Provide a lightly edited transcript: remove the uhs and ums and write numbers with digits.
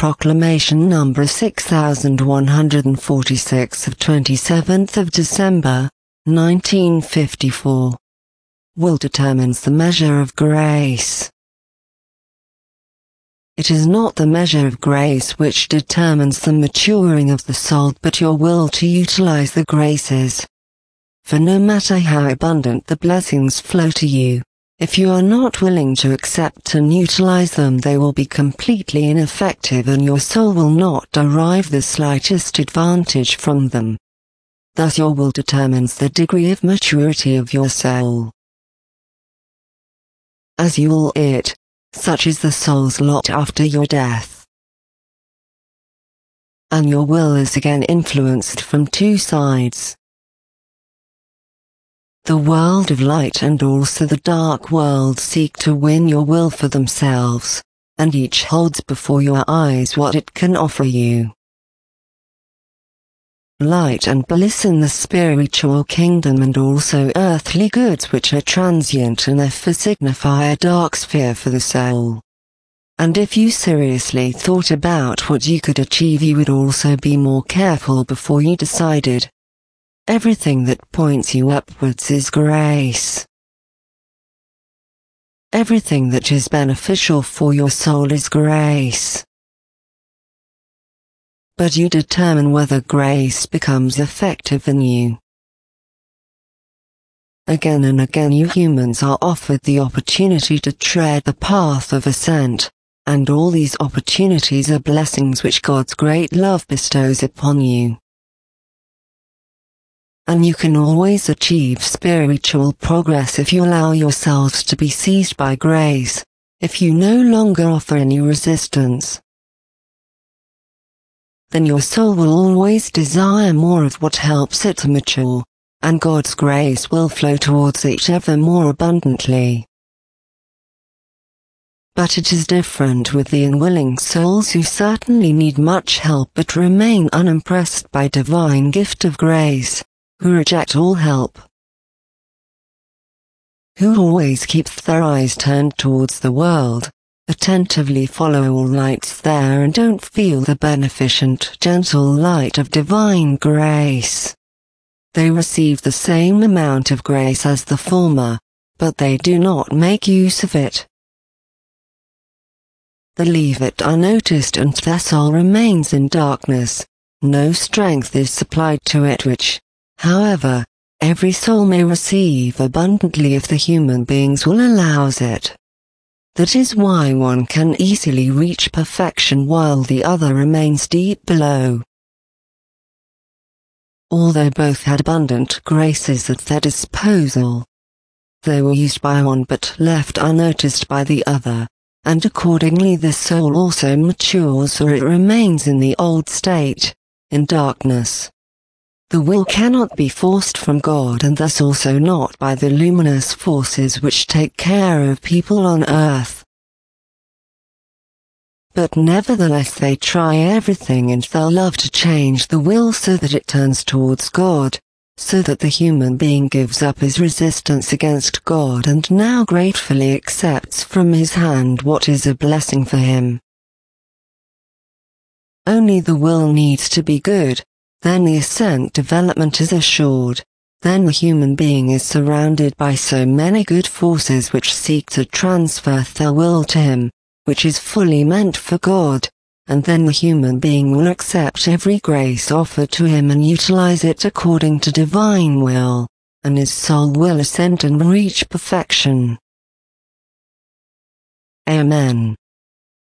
Proclamation number 6146 of 27th of December, 1954. Will determines the measure of grace. It is not the measure of grace which determines the maturing of the soul, but your will to utilize the graces. For no matter how abundant the blessings flow to you, if you are not willing to accept and utilize them, they will be completely ineffective and your soul will not derive the slightest advantage from them. Thus your will determines the degree of maturity of your soul. As you will it, such is the soul's lot after your death. And your will is again influenced from two sides. The world of light and also the dark world seek to win your will for themselves, and each holds before your eyes what it can offer you. Light and bliss in the spiritual kingdom and also earthly goods which are transient and therefore signify a dark sphere for the soul. And if you seriously thought about what you could achieve, you would also be more careful before you decided. Everything that points you upwards is grace. Everything that is beneficial for your soul is grace. But you determine whether grace becomes effective in you. Again and again you humans are offered the opportunity to tread the path of ascent, and all these opportunities are blessings which God's great love bestows upon you. And you can always achieve spiritual progress if you allow yourselves to be seized by grace, if you no longer offer any resistance. Then your soul will always desire more of what helps it to mature, and God's grace will flow towards it ever more abundantly. But it is different with the unwilling souls who certainly need much help but remain unimpressed by divine gift of grace, who reject all help, who always keep their eyes turned towards the world, attentively follow all lights there and don't feel the beneficent, gentle light of divine grace. They receive the same amount of grace as the former, but they do not make use of it. They leave it unnoticed and their soul remains in darkness. No strength is supplied to it which, however, every soul may receive abundantly if the human beings will allow it. That is why one can easily reach perfection while the other remains deep below. Although both had abundant graces at their disposal, they were used by one but left unnoticed by the other, and accordingly the soul also matures or it remains in the old state, in darkness. The will cannot be forced from God and thus also not by the luminous forces which take care of people on earth. But nevertheless they try everything and they'll love to change the will so that it turns towards God, so that the human being gives up his resistance against God and now gratefully accepts from his hand what is a blessing for him. Only the will needs to be good. Then the ascent development is assured, then the human being is surrounded by so many good forces which seek to transfer their will to him, which is fully meant for God, and then the human being will accept every grace offered to him and utilize it according to divine will, and his soul will ascend and reach perfection. Amen.